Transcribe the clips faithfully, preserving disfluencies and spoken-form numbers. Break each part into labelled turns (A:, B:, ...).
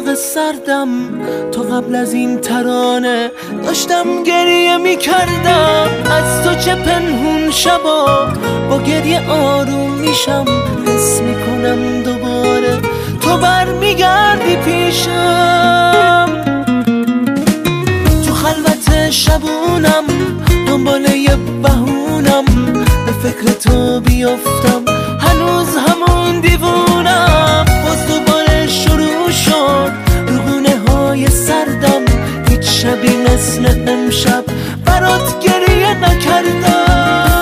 A: اتاق سردم تو قبل از این ترانه داشتم گریه می کردم. از تو چه پنهون شبا با گریه آروم میشم، حس میکنم دوباره تو بر میگردی پیشم. تو خلوت شبونم دنبال یه بهونم به فکر تو بیفتم، هنوز همون دیوونم. باز دوباره شروع شد روگونه های سردم، هیچ شبی مثل امشب برات گریه نکردم.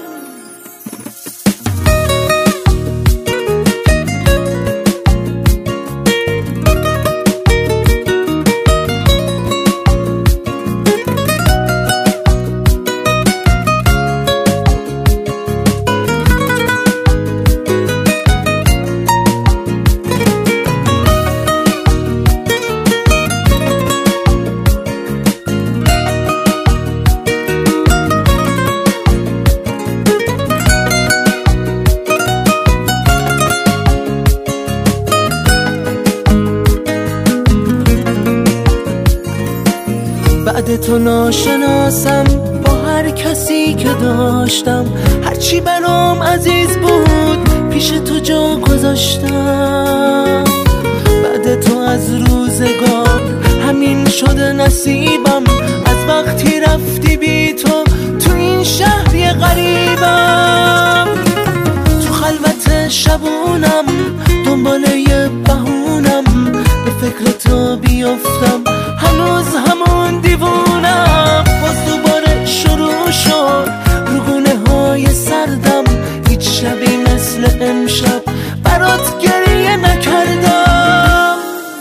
A: بعد تو ناشناسم با هر کسی که داشتم، هرچی برام عزیز بود پیش تو جا گذاشتم. بعد تو از روزگار همین شده نصیبم، از وقتی رفتی بی تو تو این شهری غریبم. تو خلوت شبونم دنبال یه بهونم به فکر تو بیفتم، هنوز همون دیوونم. باز دوباره شروع شد روگونه های سردم، هیچ شبی مثل امشب برات گریه نکردم.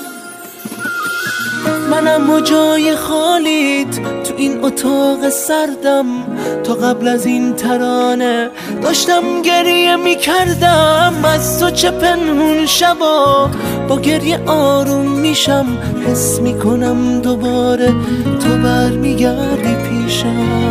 A: منم و جای خالیت تو این اتاق سردم، تا قبل از این ترانه داشتم گریه می کردم. از تو چه پنهون شبا با گریه آروم میشم، حس میکنم دوباره تو بر میگردی پیشم.